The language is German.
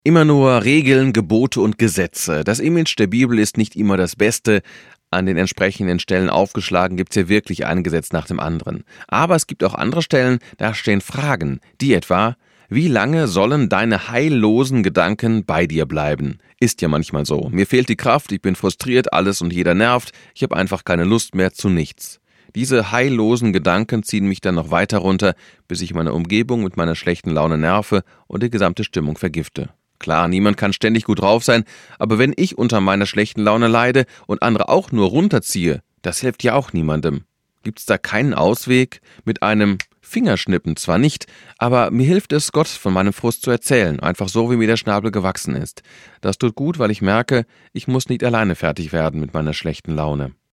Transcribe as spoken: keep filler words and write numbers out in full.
Immer nur Regeln, Gebote und Gesetze. Das Image der Bibel ist nicht immer das Beste. An den entsprechenden Stellen aufgeschlagen gibt es hier wirklich ein Gesetz nach dem anderen. Aber es gibt auch andere Stellen, da stehen Fragen. Die etwa: Wie lange sollen deine heillosen Gedanken bei dir bleiben? Ist ja manchmal so. Mir fehlt die Kraft, ich bin frustriert, alles und jeder nervt. Ich habe einfach keine Lust mehr zu nichts. Diese heillosen Gedanken ziehen mich dann noch weiter runter, bis ich meine Umgebung mit meiner schlechten Laune nerve und die gesamte Stimmung vergifte. Klar, niemand kann ständig gut drauf sein, aber wenn ich unter meiner schlechten Laune leide und andere auch nur runterziehe, das hilft ja auch niemandem. Gibt's da keinen Ausweg? Mit einem Fingerschnippen zwar nicht, aber mir hilft es, Gott von meinem Frust zu erzählen, einfach so, wie mir der Schnabel gewachsen ist. Das tut gut, weil ich merke, ich muss nicht alleine fertig werden mit meiner schlechten Laune.